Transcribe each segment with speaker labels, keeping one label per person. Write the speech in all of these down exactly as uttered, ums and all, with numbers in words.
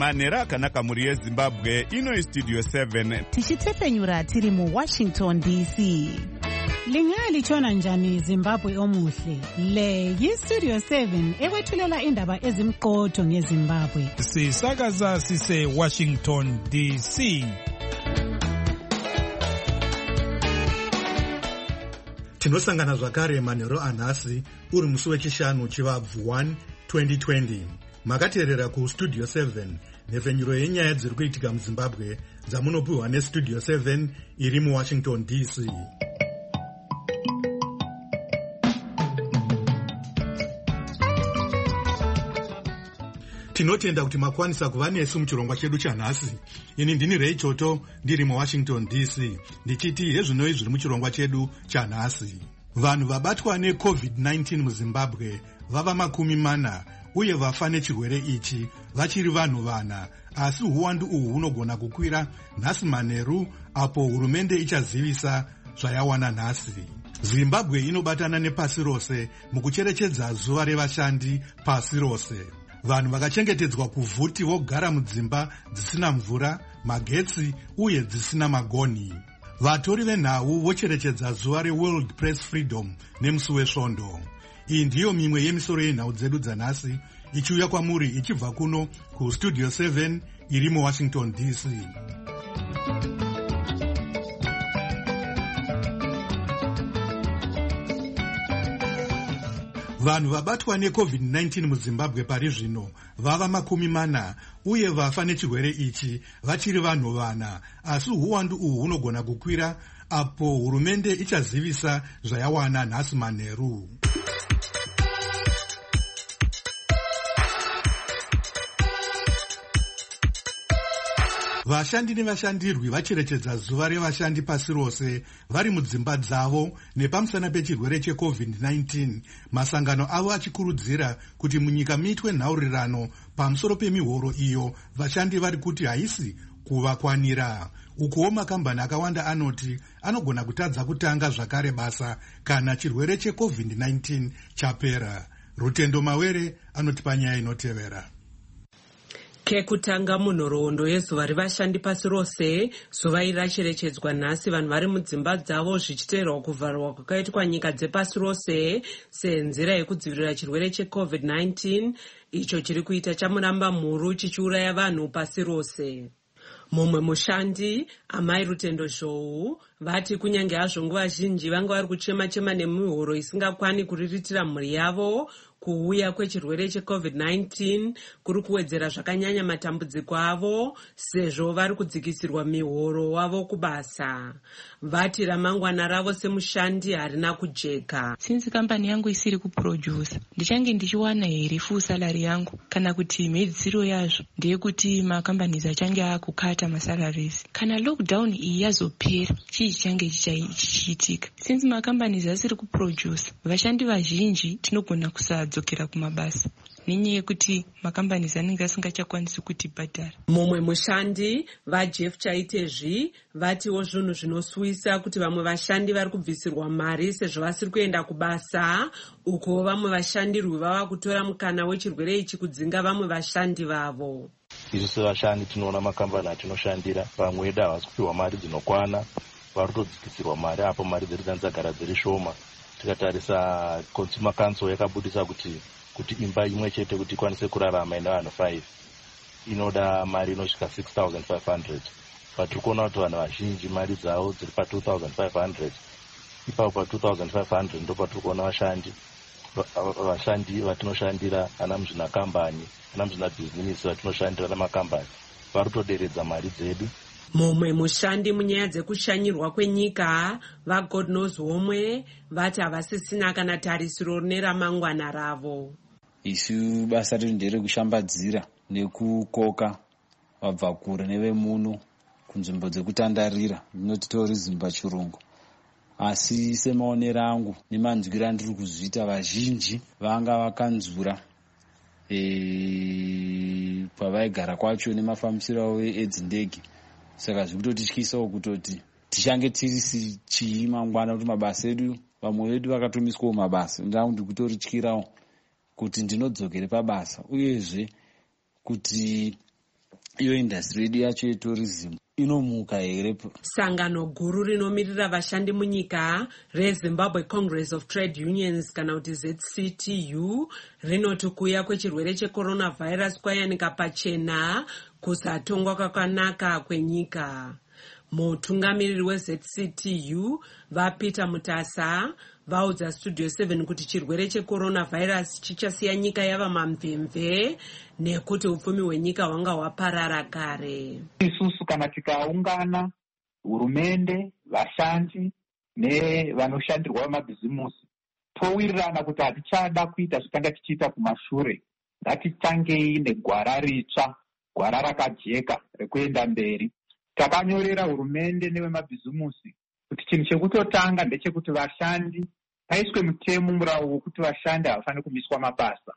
Speaker 1: manhero akanaka mhuri yezimbabwe. Ino Studio seven
Speaker 2: tichitefenyura tiri muWashington D C.
Speaker 3: Lingalitshona njani Zimbabwe omuhle? Le yi-Studio seven ekwethulela indaba ezimqotho ngeZimbabwe.
Speaker 4: Sisakaza sise Washington D C.
Speaker 5: Tinosangana zvakare manhero anhasi uri musi wechishanu chivabvu one twenty twenty. Makateerera ku Studio seven nhefenyuro yenyaya dziri kuitika muZimbabwe dzamunopiwa neStudio seven iri muWashington D C. Tinotenda kuti makwanisa kuva nesu muchirongwa chedu chanhasi. Ini ndini Ray Choto ndiri muWashington D C ndichiti hezvinoi zviri muchirongwa chedu chanhasi. Vanhu vabatwa neCovid nineteen muZimbabwe vava makumi mana uye vafa nechirwere ichi vachiri vanhu vana, asi uwandu uhu hunogona kukwira nhasi manheru apo hurumende ichazivisa zvayawana nhasi. Zimbabwe inobatana nepasi rose mukucherechedza zuva revashandi pasi rose. Vanhu vakachengetedzwa kuvhuti vogara mudzimba dzisina mvura, magetsi uye dzisina magonhi. Vatori venhau vocherechedza zuva reWorld Press Freedom nemusi wesvondo. Iyi ndiyo mimwe yemisoro yenhau dzedu dzanhasi ichiuya kwamuri ichibva kuno kuStudio seven iri muWashington D C. Vanhu vabatwa neCovid nineteen muZimbabwe pari zvino vava makumi mana uye vafa nechirwere ichi vachiri vanhu vana, asi uwandu uhu hunogona kukwira apo hurumende ichazivisa zvayawana nhasi manheru. Vashandi nevashandirwi vacherechedza zuva revashandi pasi rose vari mudzimba dzavo nepamusana pechirwere cheCovid nineteen, masangano avo achikurudzira kuti munyika muitwe nhaurirano pamusoro pemihoro iyo vashandi vari kuti haisi kuvakwanira. Ukuwo makambani akawanda anoti anogona kutadza kutanga zvakare basa kana chirwere cheCovid nineteen chapera. Rutendo Mawere anotipa nyaya inotevera.
Speaker 6: Kekutanga munhoroondo yezuva revashandi pasi rose, zuva iri racherechedzwa nhasi vanhu vari mudzimba dzavo zvichiteerwa kuvharwa kwakaitwa nyika dzepasi rose senzira yekudzivirira chirwere cheCovid nineteen icho chiri kuita chamuramba mhuru chichiuraya vanhu pasi rose. Mumwe mushandi, amai Rutendo Zhou, vati kunyange hazvo nguva zhinji vanga vari kuchema-chema nemihoro isingakwani kuriritira mhuri yavo, kuuya kwechirwere cheCovid nineteen kuri kuwedzera zvakanyanya matambudziko avo sezvo vari kudzikisirwa mihoro wavo kubasa. Vati ramangwana ravo semushandi harina kujeka.
Speaker 7: Since kampani yangu isiri kuproduce, ndichange ndichiwana here full salary yangu kana kuti mhedzisiro yazvo ndeyekuti makambani achange akukata masalaries. Kana lockdown iyi yazopera, chii change chichiitika? Since makambani asiri kuproduce, vashandi vazhinji tinogona kusadzokera kumabasa nenyaya yekuti makambani anenge asingachakwanisi kutibhadhara.
Speaker 6: Mumwe mushandi, vaJeff Chaitezvi, vatiwo zvinhu zvinosuwisa kuti vamwe vashandi vari kubvisirwa mari sezvo vasiri kuenda kubasa, uko vamwe vashandirwi vava kutora mukana wechirwere ichi kudzinga vamwe vashandi vavo.
Speaker 8: Isu sevashandi tinoona makambani atinoshandira pamwe edu havasi kupiwa mari dzinokwana, vari kutodzikisirwa mari apo mari dzedu dzanzagara dziri shoma. Tikatarisa Consumer Council yakabudisa kuti kuti imba imwe chete kuti ikwanise kurarama ina vanhu five inoda mari inosvika six thousand five hundred. Patiri kuona kuti vanhu vazhinji mari dzavo dziri pa two thousand five hundred. Ipapo pa two thousand five hundred ndo patiri kuona vashandi vashandi vatinoshandira ana muzvina kambani, ana muzvina bhizinisi vatinoshandira namakambani vari kutoderedza mari dzedu.
Speaker 6: Mumwe mushandi munyaya dzekushanyirwa kwenyika, vaGod Knows Homwe, vati havasisina kana tarisiro neramangwana ravo.
Speaker 9: Isu basa redu nderekushambadzira nekukoka vabvakure nevemuno kunzvimbo dzekutandarira, inoti tourism pachirungu. Asi semaonero angu nemanzwiro andiri kuzviita, vazhinji vanga vakanzura e, pavaigara kwacho nemafambisiro avo edzindege. Saka zvikutotityisa kutoti tichange tiri chii mangwana kuti mabasa edu vamwe vedu vakatomiswawo mabasa. Ndaundi kutorityirawo kuti ndinodzokere pabasa, uyezve kuti iyo industry yedu yacho yetourism inomuka here.
Speaker 6: Sangano guru rinomirira vashandi munyika reZimbabwe Congress of Trade Unions kana kuti Z C T U rinoti kuuya kwechirwere checoronavirus kwayanika pachena kusatongwa kwakanaka kwenyika. Mutungamiriri weZ C T U vaPeter Mutasa vaudza Studio seven kuti chirwere checoronavirus chichasiya nyika yava mamvemve nekuti upfumi hwenyika hwanga hwaparara kare.
Speaker 10: Isusu kana tikaungana, hurumende, vashandi nevanoshandirwa mabhizimusi, towirirana kuti hatichada kuita zvitanga tichiita kumashure, ngatitangei negwara ritsva, gwara rakajeka rekuenda mberi. Takanyorera hurumende nevemabhizimusi kuti chinhu chekutotanga ndechekuti vashandi paiswe mutemo murawo wokuti vashandi havafaniri kumiswa mabasa,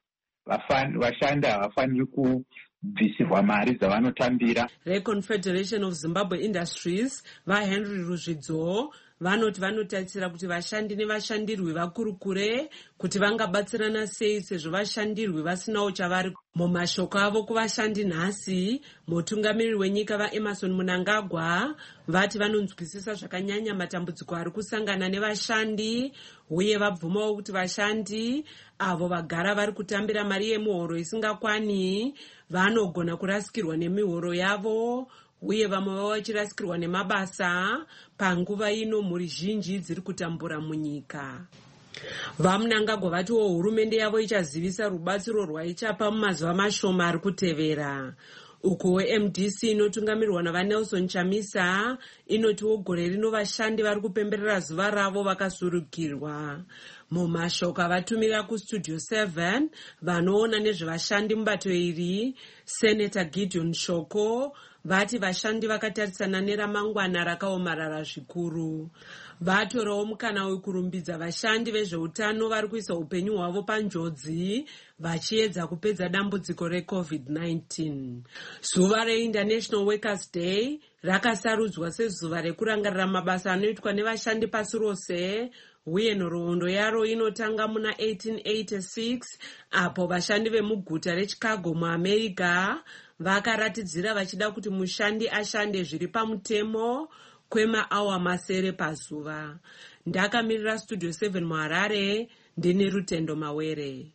Speaker 10: vashandi havafaniri kubvisirwa mari dzavanotambira.
Speaker 6: reConfederation of Zimbabwe Industries vaHenry Ruzvidzo vanoti vanotarisira kuti vashandi nevashandirwi vakurukure kuti vangabatsirana sei sezvo vashandirwi vasinawo chavari. Mumashoko avo kuvashandi nhasi, mutungamiriri wenyika vaEmerson Mnangagwa vati vanonzwisisa zvakanyanya matambudziko ari kusangana nevashandi uye vabvumawo kuti vashandi avo vagara vari kutambira mari yemuhoro isingakwani vanogona kurasikirwa nemihoro yavo uye vamwe vavo vachirasikirwa nemabasa panguva ino mhuri zhinji dziri kutambura munyika. VaMnangagwa vatiwo hurumende yavo ichazivisa rubatsiro rwaichapa mumazuva mashoma ari kutevera. Ukuwo M D C inotungamirirwa navaNelson Chamisa inotiwo gore rino vashandi vari kupemberera zuva ravo vakasurukirwa. Mumashoko avatumira kuStudio seven vanoona nezvevashandi mubato iri, Senator Gideon Shoko vati vashandi vakatarisana neramangwana rakaomarara zvikuru. Vatorawo mukana wekurumbidza vashandi vezveutano vari kuisa upenyu hwavo panjodzi vachiedza kupedza dambudziko reCovid nineteen. Zuva reInternational Workers' Day rakasarudzwa sezuva rekurangarira mabasa anoitwa nevashandi pasi rose uye nhoroondo yaro inotanga muna eighteen eighty-six apo vashandi vemuguta reChicago muAmerica vakaratidzira vachida kuti mushandi ashande zviri pamutemo kwemaawa masere pazuva. Ndakamirira Studio seven muHarare, ndini Rutendo Mawere.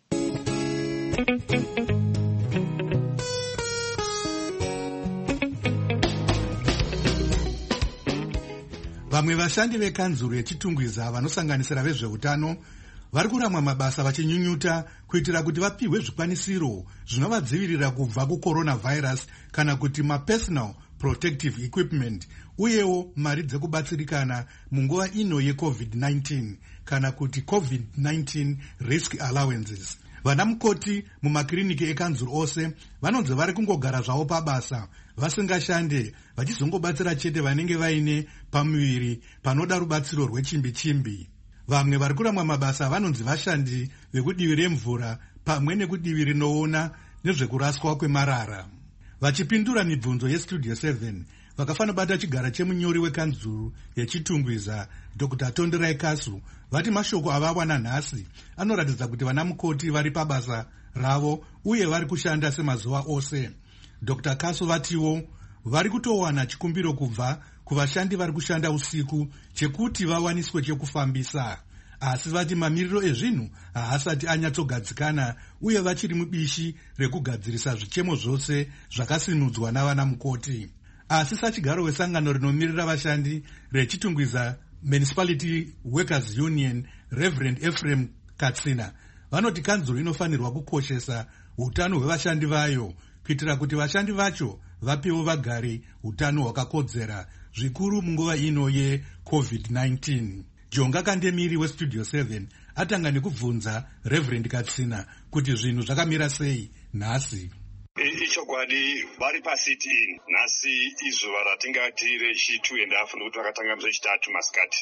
Speaker 5: Vamwe vashandi vekanzuru yechitungwiza vanosanganisira vezveutano vari kuramwa mabasa vachinyunyuta kuitira kuti vapihwe zvikwanisiro zvinovadzivirira kubva kucoronavirus kana kuti mapersonal protective equipment uyewo mari dzekubatsirikana munguva ino yeCovid nineteen kana kuti COVID nineteen risk allowances. Vana mukoti mumakiriniki ekanzuru ose vanonzi vari kungogara zvavo pabasa vasingashande vachizongobatsira chete vanenge vaine pamuviri panoda rubatsiro rwechimbi-chimbi. Vamwe vari kuramwa mabasa vanonzi vashandi vekudivi remvura pamwe nekudivi rinoona nezvekuraswa kwemarara. Vachipindura mibvunzo yeStudio seven vakafana bata chigara chemunyori wekanzuru yechitungwiza Doctor Tonderai Kasu vati mashoko avawana nhasi anoratidza kuti vana mukoti vari pabasa ravo uye vari kushanda semazuva ose. Doctor Kasu vatiwo vari kutowana chikumbiro kubva kuvashandi vari kushanda usiku chekuti vawaniswe chekufambisa, asi vati mamiriro ezvinhu haasati anyatsogadzikana uye vachiri mubishi rekugadzirisa zvichemo zvose zvakasimudzwa navana mukoti. Asi sachigaro wesangano rinomirira vashandi rechitungwiza Municipality Workers Union Reverend Ephraim Katsina vanoti kanzuro inofanirwa kukoshesa utano hwevashandi vayo kuitira kuti vashandi vacho vapiwo vagari utano hwakakodzera zvikuru munguva ino yeCovid nineteen. Jonga Kandemiri weStudio seven atanga nekubvunza Reverend Katsina kuti zvinhu zvakamira sei nhasi.
Speaker 11: Ichokwadi vari pasiti ini nhasi izuva ratingati rechitu and half nokuti vakatanga muzvechitatu masikati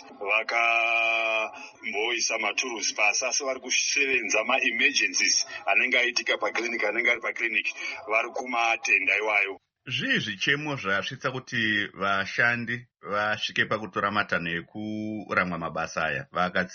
Speaker 11: vakamboisa maturusi pasi asi vari kusevenza maemergencies anenge aitika paclinic anenge ari paclinic vari kumatenda iwayo.
Speaker 1: Zvii zvichemo zvasvitsa kuti vashandi vasvike pakutora matanho ekuramwa mabasa aya vaakatsina?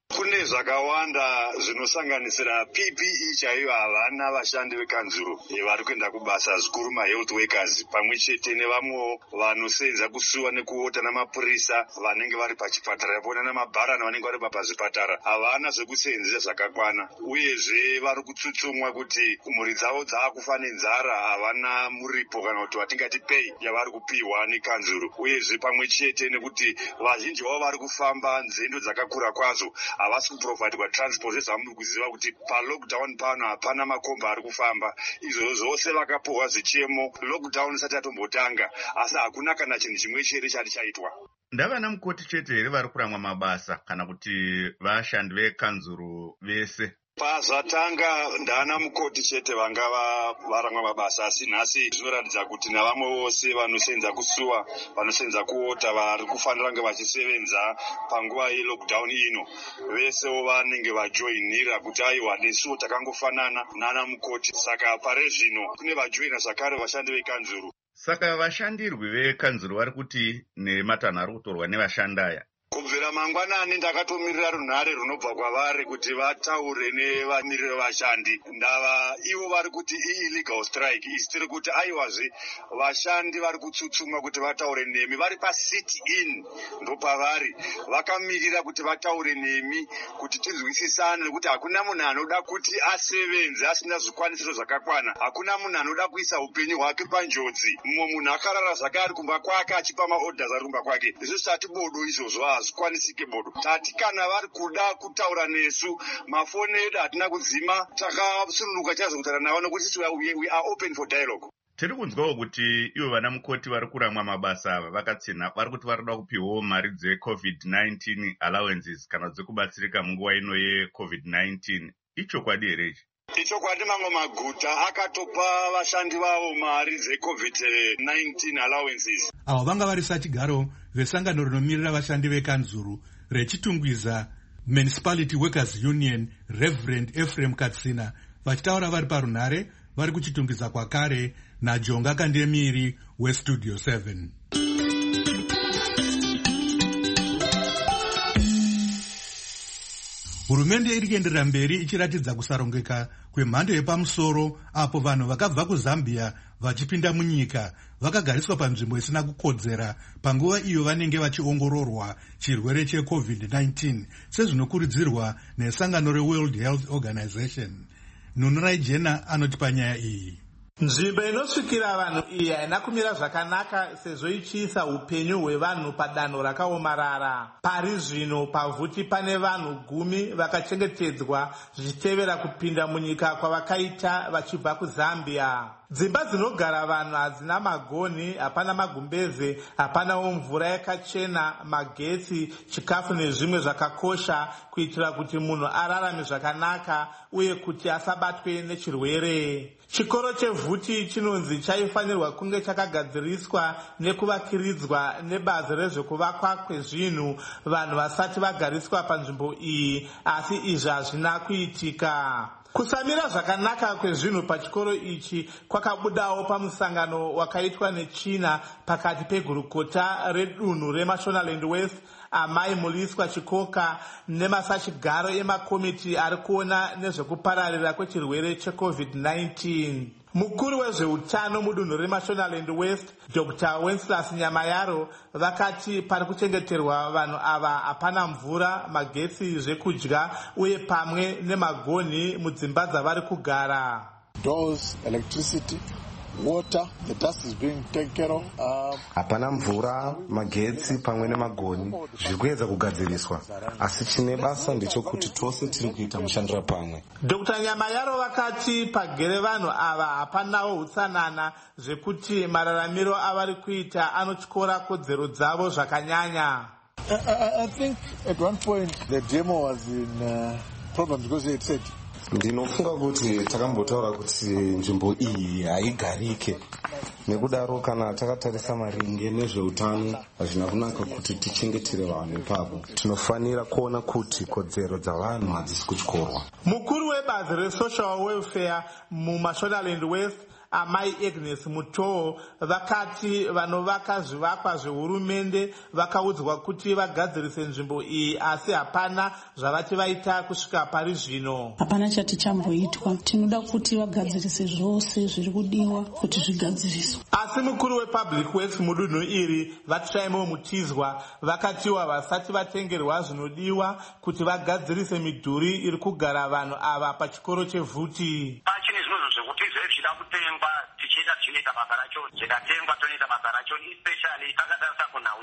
Speaker 11: Kune zvakawanda zvinosanganisira P P E chaiyo havana vashandi vekanzuro vari kuenda kubasa, zvikuru mahealth workers pamwe chete nevamwe vanosenza kusuwa nekuota namapurisa vanenge vari pachipatara pona namabharani vanenge vari pazvipatara havana zvekusenzesa zvakakwana, uyezve vari kutsutsumwa kuti mhuri dzavo dzaakufa nenzara, havana muripo kana kuti watingati pay yavari kupiwa nekanzuro, uyezve pamwe chete nekuti vazhinji vavo vari kufamba nzendo dzakakura kwazvo, havasi kuprovidwa transport. Zvezvamuri kuziva kuti palockdown pano hapana makomba ari kufamba, izvo zvose vakapohwa zvichemo lockdown isati yatombotanga, asi hakuna kana chinhu chimwe chere chati chaitwa.
Speaker 1: Ndavana mukoti chete here vari kuramwa mabasa kana kuti vashandi vekanzuro vese?
Speaker 11: Pazvatanga ndana mukoti chete vanga varamwa mabasa, asi nhasi zvinoratidza kuti navamwe vose vanosenza kusuwa, vanosenza kuota, vari kufanira kunge vachisevenza panguva yelockdown ino, vesewo vanenge vajoinira kuti aiwa nesuwo takangofanana nana mukoti. Saka pare zvino kune vajoina zvakare vashandi vekanzuro.
Speaker 1: Saka vashandirwi vekanzuro vari kuti nematanho ari kutorwa nevashandi aya?
Speaker 11: Kubvira mangwanani ndakatomirira runhare runobva kwavari kuti vataure nevamiriri vevashandi. Ndava ivo vari kuti illegal strike, isi tiri kuti aiwazve vashandi vari kutsutsumwa kuti vataure nemi, vari pasit in ndopavari vakamirira kuti vataure nemi kuti tinzwisisane, nekuti hakuna munhu anoda kuti asevenze asina zvikwanisiro zvakakwana, hakuna munhu anoda kuisa upenyu hwake panjodzi. Mumwe munhu akarara zvake ari kumba kwake achipa maorders ari kumba kwake. Izvo zvisati bodo izvozvo hazvikwanisike bodo. Tati kana vari kuda kutaura nesu, mafoni edu hatina kudzima, takasununguka chazokutaura navo nokuti we are open for dialogue.
Speaker 1: Tiri kunzwawo kuti ivo vana mukoti vari kuramwa mabasa ava vakatsina, vari kuti varida kupiwawo mari dzecovid nineteen allowances kana dzekubatsirika munguva ino yecovid nineteen. Ichokwadi here ichi?
Speaker 11: Ichokwadi, mamwe maguta akatopa vashandi vavo mari dzecovid nineteen allowances.
Speaker 5: Avo vanga vari sachigaro vesangano rinomirira vashandi vekanzuro rechitungwiza Municipality Workers Union, Reverend Ephraim Katsina, vachitaura vari parunhare vari kuchitungwiza kwakare naJonga Kandemiri weStudio seven. Hurumende iri kuenderera mberi ichiratidza kusarongeka kwemhando yepamusoro apo vanhu vakabva kuZambia vachipinda munyika vakagariswa panzvimbo isina kukodzera panguva iyo vanenge vachiongororwa chirwere checovid nineteen sezvinokurudzirwa nesangano reWorld Health Organization. Nunurai Jena anoti panyaya iyi.
Speaker 12: Nzvimbo inosvikira vanhu iyi haina kumira zvakanaka sezvo ichiisa upenyu hwevanhu padanho rakaomarara. Pari zvino pavhuti pane vanhu gumi vakachengetedzwa zvichitevera kupinda munyika kwavakaita vachibva kuZambia. Dzimba dzinogara vanhu hadzina magoni, hapana magumbeze, hapanawo mvura yakachena, magetsi, chikafu nezvimwe zvakakosha kuitira kuti munhu ararame zvakanaka uye kuti asabatwe nechirwere. Chikoro chevhuti chinonzi chaifanirwa kunge chakagadziriswa nekuvakiridzwa nebazi rezvekuvakwa kwezvinhu vanhu vasati vagariswa panzvimbo iyi, asi izvi hazvina kuitika. Kusamira zvakanaka kwezvinhu pachikoro ichi kwakabudawo pamusangano wakaitwa neChina pakati pegurukota redunhu reMashonaland West, amai Muliswa Chikoka nemasachigaro emakomiti ari kuona nezvekupararira kwechirwere checovid nineteen. Mukuru wezveutano mudunhu reMashonaland West, Doctor Wenceslas Nyamayaro, vakati pari kuchengeterwa vanhu ava hapana mvura, magetsi, zvekudya uye pamwe nemagoni mudzimba dzavari kugara.
Speaker 13: Doors, electricity, water, the dust is being taken care of. Uh,
Speaker 14: hapana mvura, magetsi pamwe nemagoni zviri kuedza kugadziriswa, asi chine basa ndechokuti tose tiri kuita mushandira pamwe.
Speaker 12: Doctor Nyamayaro vakati pagere vanhu ava hapanawo utsanana zvekuti mararamiro avari kuita anotyora kodzero dzavo zvakanyanya.
Speaker 13: I, I, I think at one point the demo was in uh, problems because they had said
Speaker 14: ndinofunga kuti takambotaura kuti nzvimbo iyi haigarike. Nekudaro kana takatarisa maringe nezveutano hazvina kunaka kuti tichengetere vanhu ipapo. Tinofanira kuona kuti kodzero dzavanhu hadzisi kutyorwa.
Speaker 12: Mukuru webazi resocial welfare muMashonaland West, amai Agnes Mutoo vakati vanovaka zvivakwa zvehurumende vakaudzwa kuti vagadzirise nzvimbo iyi, asi hapana zvavati vaita kusvika pari zvino.
Speaker 15: Hapana chati chamboitwa. Tinoda kuti vagadzirise zvose zviri kudiwa kuti zvigadziriswe.
Speaker 12: Asi mukuru wepublic works mudunhu iri Vatsvaimo Mutizwa vakatiwa vasati vatengerwa zvinodiwa kuti vagadzirise midhuri iri kugara vanhu ava pachikoro chevhuti.
Speaker 16: Pachine zvinhu zvekuti zvezvida kutengwa tichiita tichinoita basa racho, zvikatengwa tonoita basa racho, especially takatarisa kunhau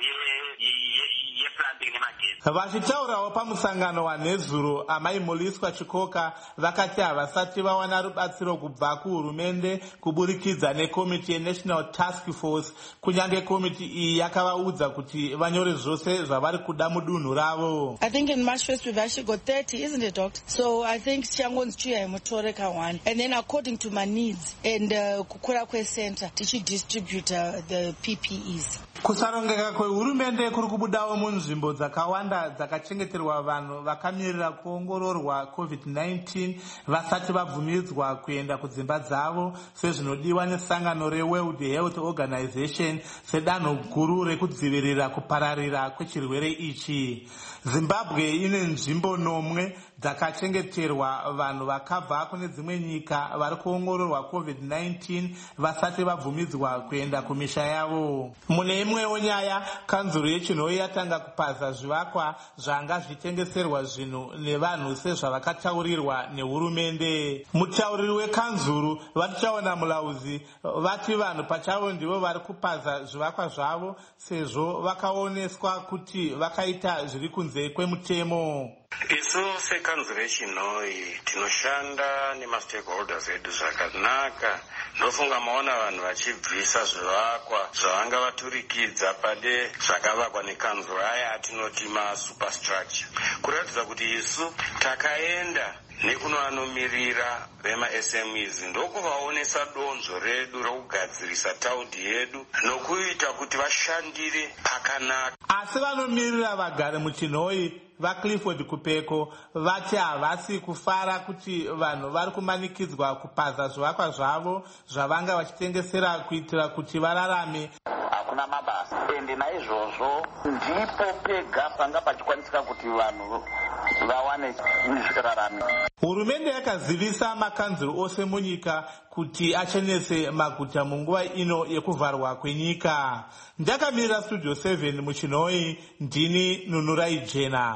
Speaker 16: yeplanting nemagetsi.
Speaker 12: Vachitaurawo pamusangano wanhezuro, amai Muliswa Chikoka vakati havasati vawana rubatsiro kubva kuhurumende kuburikidza nekomiti yeNational Task Force, kunyange komiti iyi yakavaudza kuti vanyore zvose zvavari kuda mudunhu ravo.
Speaker 17: I think in March first we've actually got thirty, isn't it, Doctor? So I think Changon's Chia Motoreka one, and then according to my needs and uh, Kukura Kwe Center, tichi distribute uh, the P P Es.
Speaker 12: Kusarongeka kwehurumende kuri kubudawo munzvimbo dzakawanda dzakachengeterwa vanhu vakamirira kuongororwa covid nineteen vasati vabvumidzwa kuenda kudzimba dzavo sezvinodiwa nesangano reWorld Health Organization sedanho guru rekudzivirira kupararira kwechirwere ichi. Zimbabwe ine nzvimbo nomwe dzakachengeterwa vanhu vakabva kune dzimwe nyika vari kuongororwa covid nineteen vasati vabvumidzwa kuenda kumisha yavo. Mune imwewo nyaya, kanzuro yechinhoi yatanga kupaza zvivakwa zvanga zvitengeserwa zvinhu nevanhu sezvavakataurirwa nehurumende. Mutauriri wekanzuro Vatichaona Mulauzi vati vanhu pachavo ndivo vari kupaza zvivakwa zvavo sezvo vakaoneswa kuti vakaita zviri kunze kwemutemo.
Speaker 18: Isu sekanzuro yechinhoi tinoshanda nemastakeholders edu zvakanaka. Ndofunga maona vanhu vachibvisa zvivakwa zvavanga vaturikidza pade zvakavakwa nekanzuro aya atinoti masuperstructure, kuratidza kuti isu takaenda nekuno anomirira vema-S M Es ndokuvaonesa donzvo redu rokugadzirisa taundi yedu nokuita kuti vashandire pakanaka.
Speaker 12: Asi vanomirira vagari muchinhoi vaClifford Kupeko vati havasi kufara kuti vanhu vari kumanikidzwa kupaza zvivakwa zvavo zvavanga vachitengesera kuitira kuti vararame.
Speaker 16: Hakuna mabasa ende naizvozvo ndipo pega panga pachikwanisika kuti vanhu vawane zvirarame.
Speaker 12: Hurumende yakazivisa makanzuro ose munyika kuti achenese maguta munguva ino yekuvharwa kwenyika. Ndakamirira Studio seven muchinhoi, ndini Nunurai Jena.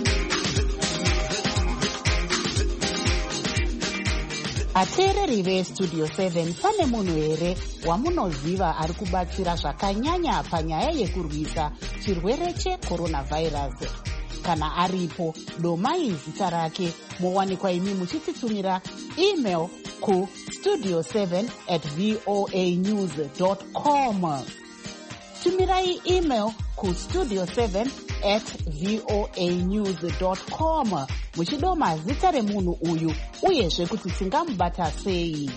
Speaker 2: Ateereri veStudio seven, pane munhu here wamunoziva ari kubatsira zvakanyanya panyaya yekurwisa chirwere checoronavirus? Kana aripo, domai zita rake mowanikwa imi muchititumira email ku studio seven at voa news dot com. Tumirai email ku studio seven at voa news dot com muchidoma zita remunhu uyu uyezve kuti tingamubata sei.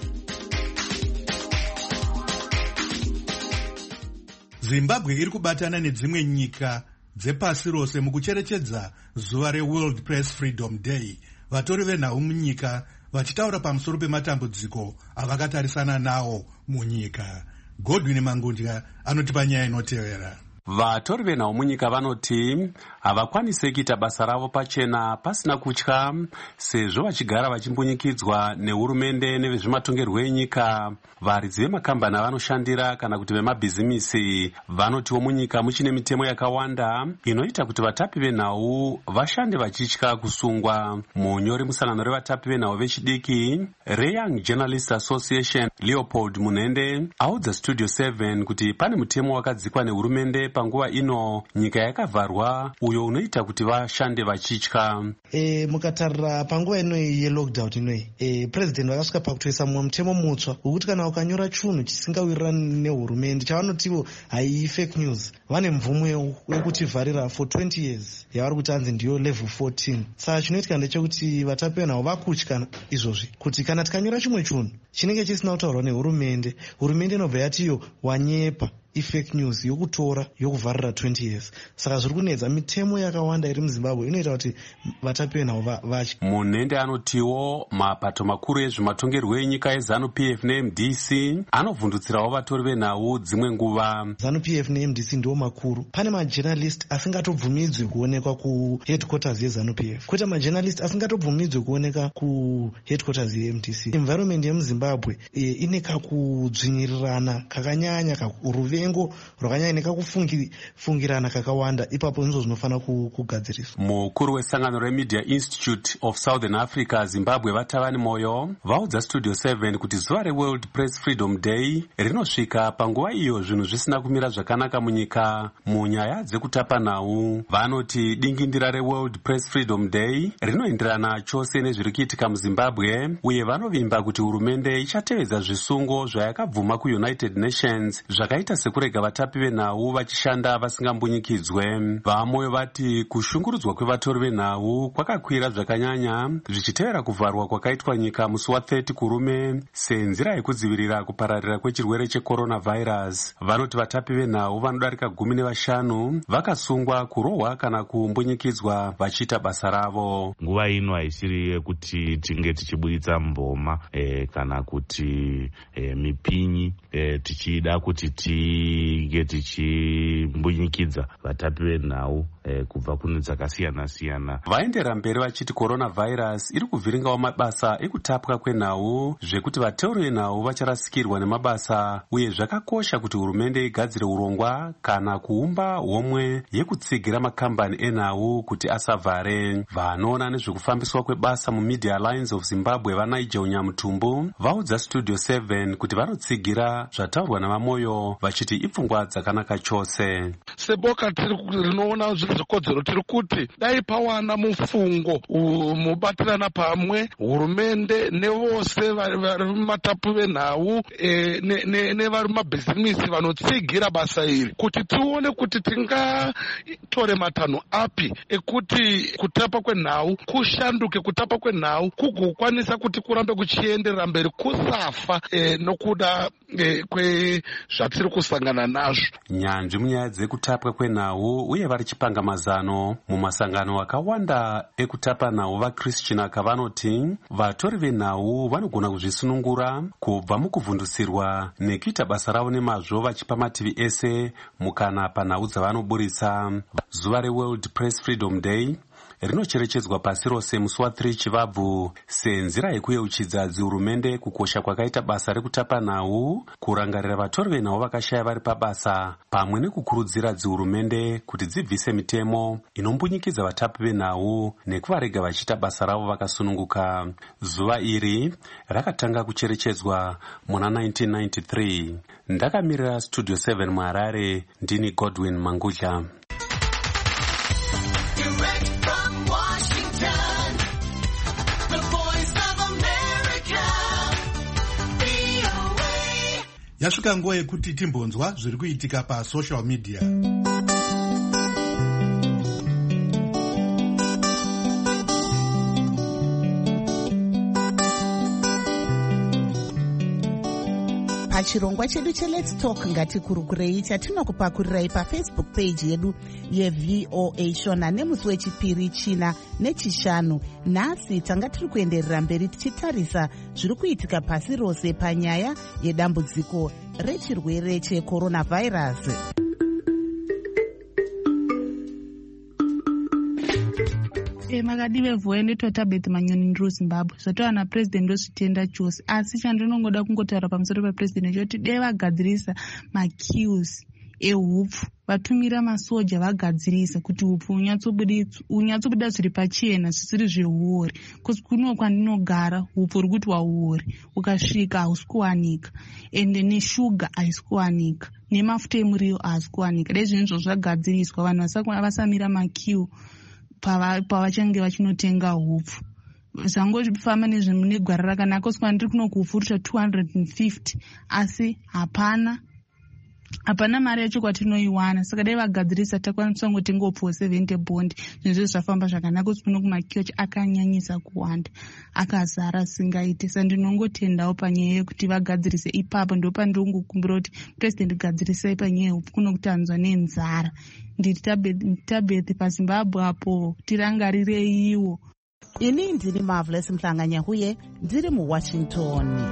Speaker 5: Zimbabwe iri kubatana nedzimwe nyika dzepasi rose mukucherechedza zuva reWorld Press Freedom Day. Vatori venhau munyika vachitaura pamusoro pematambudziko avakatarisana nawo munyika. Godwin Mangundya anotipa nyaya inotevera.
Speaker 19: Vatori venhau munyika vanoti havakwanise kuita basa ravo pachena pasina kutya, sezvo vachigara vachimbunyikidzwa nehurumende nevezvematongerwo enyika. Varidzi vemakambani avanoshandira kana kuti vemabhizimisi vanotiwo munyika muchine mitemo yakawanda inoita kuti vatapi venhau vashande vachitya kusungwa. Munyori musangano revatapi venhau vechidiki reYoung Journalists Association Leopold Munende audza Studio seven kuti pane mutemo wakadzikwa nehurumende panguva ino nyika yakavharwa uyo unoita kuti vashande vachitya.
Speaker 20: E, mukatarira panguva inoi yelockdown inoi e, president vakasvika pakutoisa mumwe mutemo mutsva wekuti kana ukanyora chunhu chisingawirirani nehurumende chavanotiwo hai fake news, vane mvumo yekutivharira for twenty years yavari kuti hanzi ndiyo level fourteen. Saka chinoitika ndechekuti vatapi venhau vakutya izvozvi kuti kana tikanyora chimwe chunhu chinenge chisina kutaurwa nehurumende, hurumende inobva yatiyo wanyepa ifake news yokutora yokuvharira twenty years. Saka zviri kunetsa mitemo yakawanda iri muZimbabwe inoita kuti vatapi venhau vatye.
Speaker 19: Munhende anotiwo mapato makuru ezvematongerwo enyika eZanu-P F ne-M D C anovhundutsirawo vatori venhau dzimwe nguva.
Speaker 20: ZANU-P F ne-M D C ndiwo makuru. Pane majournalist asingatobvumidzwi kuonekwa kuheadquarters yeZANU-P F. Kwete majournalist asingatobvumidzwi kuoneka kuheadquarters ye-M D C. Environment yemuZimbabwe e, ine kakudzvinyirirana kakanyanya, ruvengo rwakanyanya nekakufungirana kakawanda. Ipapo ndizvo zvinofana kugadziriswa.
Speaker 19: Mukuru wesangano reMedia Institute of Southern Africa Zimbabwe Vatavani Moyo vaudza Studio seven kuti zuva reWorld Press Freedom Day rinosvika panguva iyo zvinhu zvisina kumira zvakanaka munyika munyaya dzekutapa nhau. Vanoti dingindira reWorld Press Freedom Day rinoenderana chose nezviri kuitika muZimbabwe, uye vanovimba kuti hurumende ichatevedza zvisungo zvayakabvuma kuUnited Nations zvakaita sekurega vatapi venhau vachishanda vasingambunyikidzwe. Vamoyo vati kushungurudzwa kwevatori venhau kwakakwira zvakanyanya zvichitevera kuvharwa kwakaitwa nyika musi wa thirty kurume senzira yekudzivirira kupararira kwechirwere checoronavirus. Vanoti vatapi venhau vanodarika gumi nevashanu vakasungwa, kurohwa kana kumbunyikidzwa vachiita basa ravo.
Speaker 21: Nguva ino haisiri yekuti tinge tichibuditsa mboma e, kana kuti e, mipinyi e, tichida kuti tige tichimbunyikidza vatapi venhau e, kubva kune dzakasiyana siyana.
Speaker 19: Vaendera mberi vachiti coronavirus iri kuvhiringawo mabasa ekutapwa kwenhau, zvekuti vateuri venhau vacharasikirwa nemabasa, uye zvakakosha kuti hurumende igadzire urongwa kana kuumba homwe yekutsigira makambani enhau kuti asavhare. Vanoona nezvekufambiswa kwebasa muMedia Alliance of Zimbabwe vaNigel Nyamutumbu vaudza Studio seven kuti vanotsigira zvataurwa navamoyo vachiti ipfungwa dzakanaka chose.
Speaker 22: Seboka rinoona zviri zvekodzero tiri kuti dai pawana mufungo mubatirana pamwe hurumende nevose vari mumatapu venhau nevari mumabhizimisi vanotsigira basa iri, kuti tione kuti tingatore matanho api ekuti kutapa kwenhau kushanduke, kutapa kwenhau kugokwanisa kuti kurambe kuchienderera mberi kusafa e, nokuda e, kwezvatiri kusangana nazvo.
Speaker 19: Nyanzvi munyaya dzekutapwa kwenhau uye vari chipanga mazano mumasangano akawanda ekutapa nhau vaChristian kavanoti vatori venhau vanogona kuzvisunungura kubva mukuvhundusirwa nekuita basa ravo nemazvo vachipa mativi ese mukana panhau dzavanoburitsa. Zuva reWorld Press Freedom Day rinocherechedzwa pasi rose musi wa three Chivabvu senzira yekuyeuchidza dzihurumende kukosha kwakaita basa rekutapa nhau, kurangarira vatori venhau vakashaya vari pabasa, pamwe nekukurudzira dzihurumende kuti dzibvise mitemo inombunyikidza vatapi venhau nekuvarega vachiita basa ravo vakasununguka. Zuva iri rakatanga kucherechedzwa muna nineteen ninety-three. Ndakamirira Studio seven muHarare, ndini Godwin Mangudla.
Speaker 5: Yasvika nguva yekuti timbonzwa zviri kuitika pasocial media.
Speaker 2: Pachirongwa chedu cheLet's Talk ngatikurukurei chatinokupakurirai paFacebook page yedu yeV O A Shona nemusi wechipiri, china nechishanu. Nhasi tanga tiri kuenderera mberi tichitarisa zviri kuitika pasi rose panyaya yedambudziko rechirwere checoronavirus.
Speaker 23: E, makadive vhuende totabeth manyoni ndiro Zimbabwe zvatowa napresident ndozvitenda chose, asi chandinongoda kungotaura pamusoro pepresident choti dei vagadzirisa maqueues ehupfu, vatumira masoja vagadzirisa kuti hupfu unyatsobuda zviri pachena zvisiri zveuori, kosi kuno kwandinogara hupfu uri kuti wauori ukasvika hausi kuwanika, ende neshuga haisi kuwanika, nemafuta emuriwo haasi kuwanika. Dai zvinhu izvo zvagadziriswa vanhu vasamira maqueue pavachange vachinotenga hupfu. Zvangofamba negwara rakanaka, kosi kwandiri kuno kuhupfurisha two hundred fifty, asi hapana hapana mari yacho kwatinoiwana, saka dai vagadzirisa takwanisa kungotengawo seventy bond. Zvinhu zvafamba zvakanaka kuti kuno kumakiochi akanyanyisa kuwanda akazara singaiti. Saka ndinongotendawo panyaya yekuti vagadzirise ipapo. Ndo pandinongokumbira kuti president gadzirisai panyaya yehupu kuno kutanzwa nenzara. Ndiri Tabeth paZimbabwe apo tirangarireiwo.
Speaker 2: Ini ndini Marvelous Mhlanganyahuye ndiri muWashington.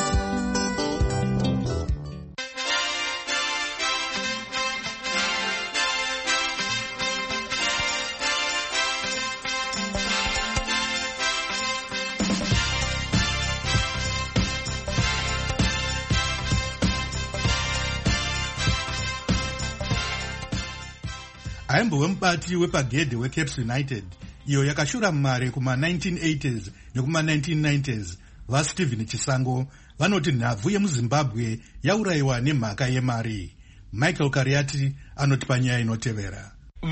Speaker 5: Aimbove mubati wepagedhe weCaps United iyo yakashura mare kuma nineteen eighties nekuma nineteen nineties vaStephen Chisango vanoti nhavhu yemuZimbabwe yaurayiwa nemhaka yemari. Michael Kariati anoti panyaya inotevera.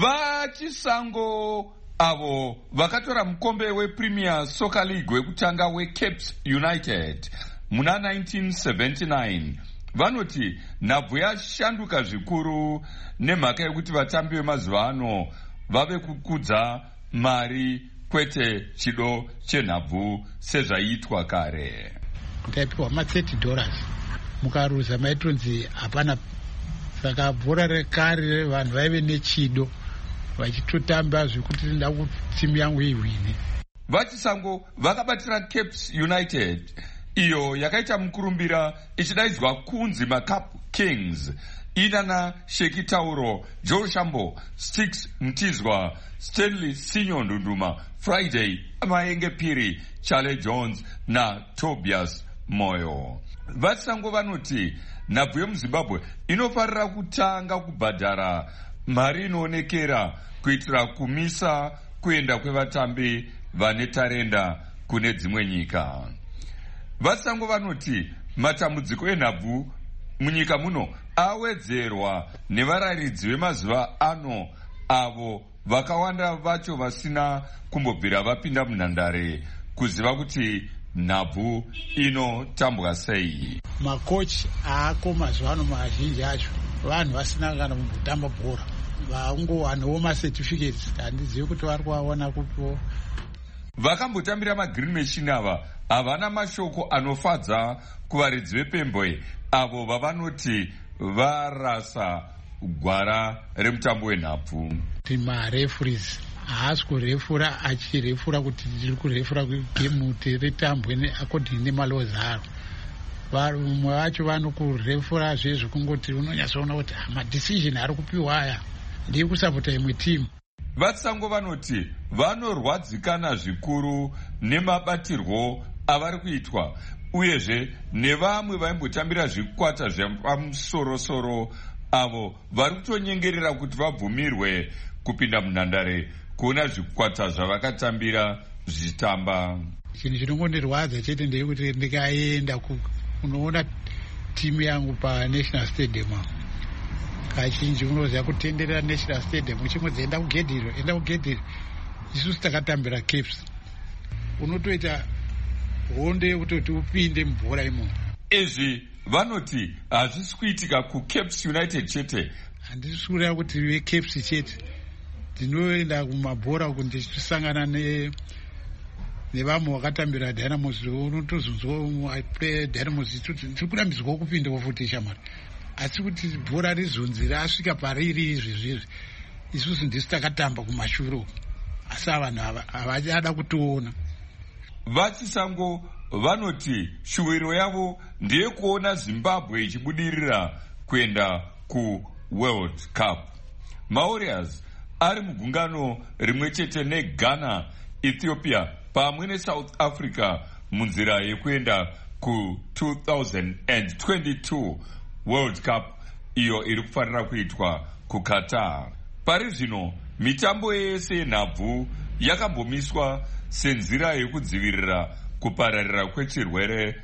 Speaker 3: VaChisango avo vakatora mukombe wePremier Soccer League wekutanga weCaps United muna nineteen seventy-nine vanoti nhabvu yashanduka zvikuru nemhaka yekuti vatambi vemazuva ano vave kukudza mari kwete chido chenhabvu sezvaiitwa kare.
Speaker 4: Taipiwa ma thirty dollars mukaruza maitonzi hapana. Saka bhora rekare vanhu vaive nechido vachitotamba zvekuti nda kuti timu yangu iwine.
Speaker 3: VaChisango vakabatira Caps United iyo yakaita mukurumbira ichidaidzwa kunzi maCup Kings. Inana Sheki Tauro, Joe Shambo, Sticks Mtizwa, Stanley Sinyo Ndunduma, Friday Maenge Piri, Charlie Jones na Tobias Moyo. VaChisango vanoti nhabvu yemuZimbabwe inofarira kutanga kubhadhara mari inoonekera kuitira kumisa kuenda kwevatambi vane tarenda kune dzimwe nyika. VaChisango vanoti matambudziko enhabvu munyika muno awedzerwa nevarayiridzi vemazuva ano avo vakawanda vacho vasina kumbobvira vapinda munhandare kuziva kuti nhabvu inotambwa sei.
Speaker 4: Makochi aako mazuva ano mazhinji acho vanhu vasina kana kumbotamba bhora, vangowanawo macertificates. Handizivi kuti vari kuvaona kupiwo.
Speaker 3: Vakambotambira magreen machine ava havana mashoko anofadza kuvaridzi vepembwe avo vavanoti varasa gwara remutambo wenhabvu.
Speaker 4: Mareferees haasi kurefura achirefura kuti tiri kurefura gemu tiritambwe according nemalaws aro. Vamwe vacho vanokurefura zvezvo kungoti unonyatsoona kuti madecision ari kupiwa aya ndiri kusapota imwe timu.
Speaker 3: VaChisango vanoti vanorwadzikana zvikuru nemabatirwo avari kuitwa uyezve nevamwe vaimbotambira zvikwata zvepamusorosoro avo vari kutonyengerera kuti vabvumirwe kupinda munhandare kuona zvikwata zvavakatambira zvichitamba.
Speaker 4: Chinhu chinongondirwadza chete ndeyekuti ndikaenda kunoona timu yangu paNational Stadium kazhinji unoziva kutenderera National Stadium uchimodzi enda kugedhiro enda kugedhiro. Isusu takatambira Caps unotoita honde yekutoti upinde mubhora imomo.
Speaker 3: Izvi vanoti hazvisi kuitika kuCaps United chete.
Speaker 4: Handisi kureva kuti veCaps chete, ndinoenda kumabhora uku ndichisangana nevamwe vakatambira Dynamos. Unotozonzwa Dynamos tiri kurambidzwa kupindawo futi shamari, asi kuti bhora rizonzi rasvika pariri izvi zvizvi isusu ndisi takatamba kumashure uku, asi vanhu havachada kutoona.
Speaker 3: VaChisango vanoti shuwiro yavo ndeyekuona Zimbabwe ichibudirira kuenda kuWorld Cup. Maurriers ari mugungano rimwe chete neGhana, Ethiopia pamwe neSouth Africa munzira yekuenda ku two thousand twenty-two World Cup iyo iri kufanira kuitwa kuQatar. Pari zvino mitambo yese yenhabvu yakambomiswa senzira yekudzivirira kupararira kwechirwere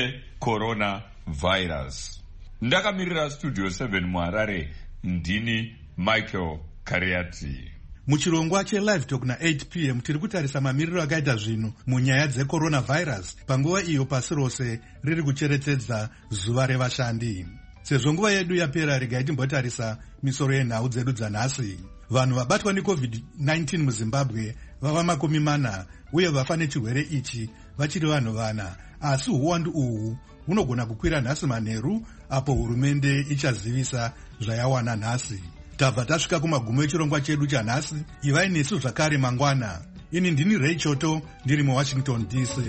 Speaker 3: cheCoronavirus. Ndakamirira Studio seven muHarare, ndini Michael Kariati.
Speaker 5: Muchirongwa cheLive Talk na eight p m tiri kutarisa mamiriro akaita zvinhu munyaya dzeCoronavirus panguva iyo pasi rose riri kucherechedza zuva revashandi. Sezvo nguva yedu yapera, regai timbotarisa misoro yenhau dzedu dzanhasi. Vanhu vabatwa necovid nineteen muzimbabwe vava makumi mana uye vafa nechirwere ichi vachiri vanhu vana, asi uwandu uhu hunogona kukwira nhasi manheru apo hurumende ichazivisa zvayawana nhasi. Tabva tasvika kumagumo echirongwa chedu chanhasi. Ivai nesu zvakare mangwana. Ini ndini Ray Choto, ndiri muWashington D C.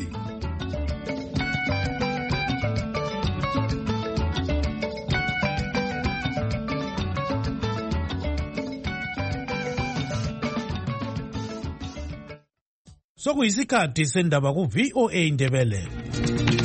Speaker 7: Sokuyisikhathi sendaba ku V O A Ndebele.